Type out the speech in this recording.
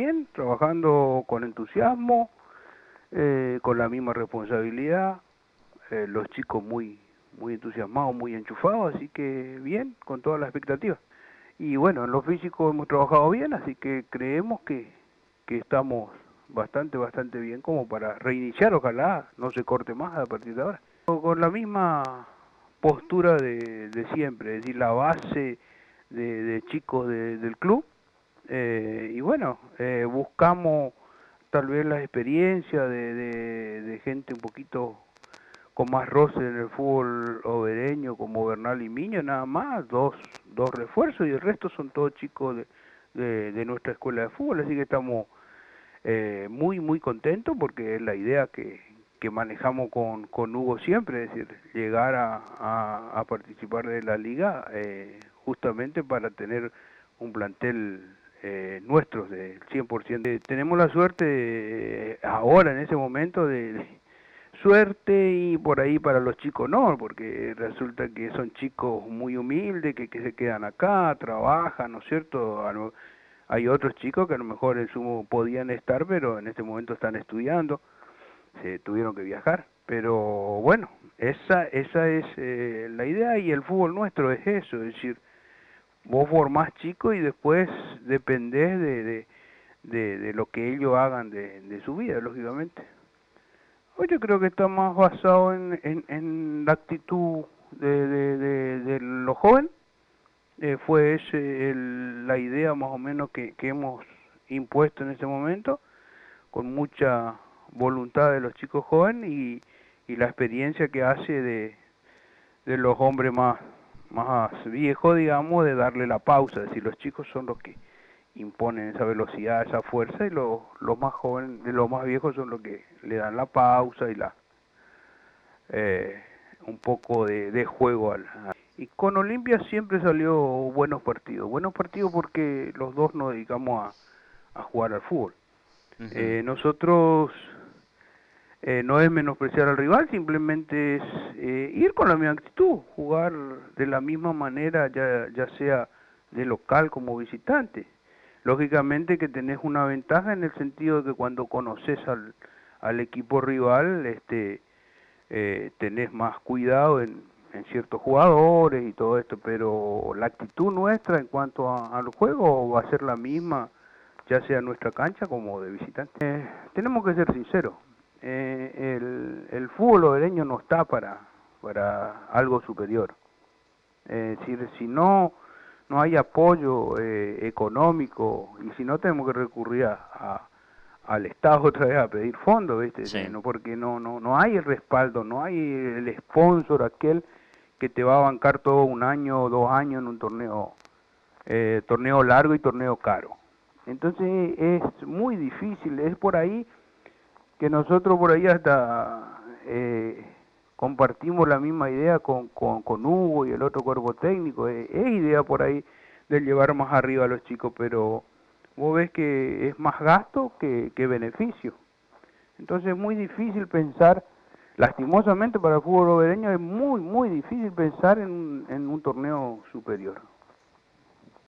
bien, trabajando con entusiasmo, con la misma responsabilidad, los chicos muy entusiasmados, muy enchufados, así que bien, con todas las expectativas. Y bueno, en lo físico hemos trabajado bien, así que creemos que estamos bastante bien como para reiniciar, ojalá no se corte más a partir de ahora. Con la misma postura de siempre, es decir, la base de chicos del club, y bueno, buscamos tal vez la experiencia de gente un poquito con más roce en el fútbol obereño, como Bernal y Miño, nada más, dos refuerzos, y el resto son todos chicos de nuestra escuela de fútbol, así que estamos muy contentos porque es la idea que manejamos con Hugo siempre, es decir, llegar a participar de la liga justamente para tener un plantel nuestro del 100%. Tenemos la suerte ahora, en ese momento, de suerte, y por ahí para los chicos no, porque resulta que son chicos muy humildes, que se quedan acá, trabajan, ¿no es cierto? Hay otros chicos que a lo mejor en sumo podían estar, pero en este momento están estudiando, se tuvieron que viajar. Pero bueno, esa es la idea, y el fútbol nuestro es eso, es decir, vos formás chicos y después dependés de lo que ellos hagan de su vida, lógicamente. Hoy yo creo que está más basado en la actitud de los jóvenes. Fue ese la idea más o menos que hemos impuesto en ese momento, con mucha voluntad de los chicos jóvenes y la experiencia que hace de los hombres más viejos, digamos, de darle la pausa. Es decir, los chicos son los que imponen esa velocidad, esa fuerza, y los más jóvenes, los más viejos son los que le dan la pausa y un poco de juego y con Olimpia siempre salió buenos partidos porque los dos nos dedicamos a jugar al fútbol. Nosotros no es menospreciar al rival, simplemente es ir con la misma actitud, jugar de la misma manera, ya sea de local como visitante. Lógicamente que tenés una ventaja en el sentido de que cuando conoces al equipo rival, tenés más cuidado en ciertos jugadores y todo esto, pero la actitud nuestra en cuanto al juego va a ser la misma, ya sea en nuestra cancha como de visitante. Tenemos que ser sinceros, el fútbol obereño no está para algo superior. Es decir, si no hay apoyo económico, y si no, tenemos que recurrir al Estado otra vez a pedir fondos, ¿viste? Sí. No, porque no hay el respaldo, no hay el sponsor aquel que te va a bancar todo un año o 2 años en un torneo largo y torneo caro. Entonces es muy difícil, es por ahí que nosotros por ahí hasta compartimos la misma idea con Hugo y el otro cuerpo técnico, es idea por ahí de llevar más arriba a los chicos, pero vos ves que es más gasto que beneficio. Entonces es muy difícil pensar, lastimosamente para el fútbol obereño es muy difícil pensar en un torneo superior.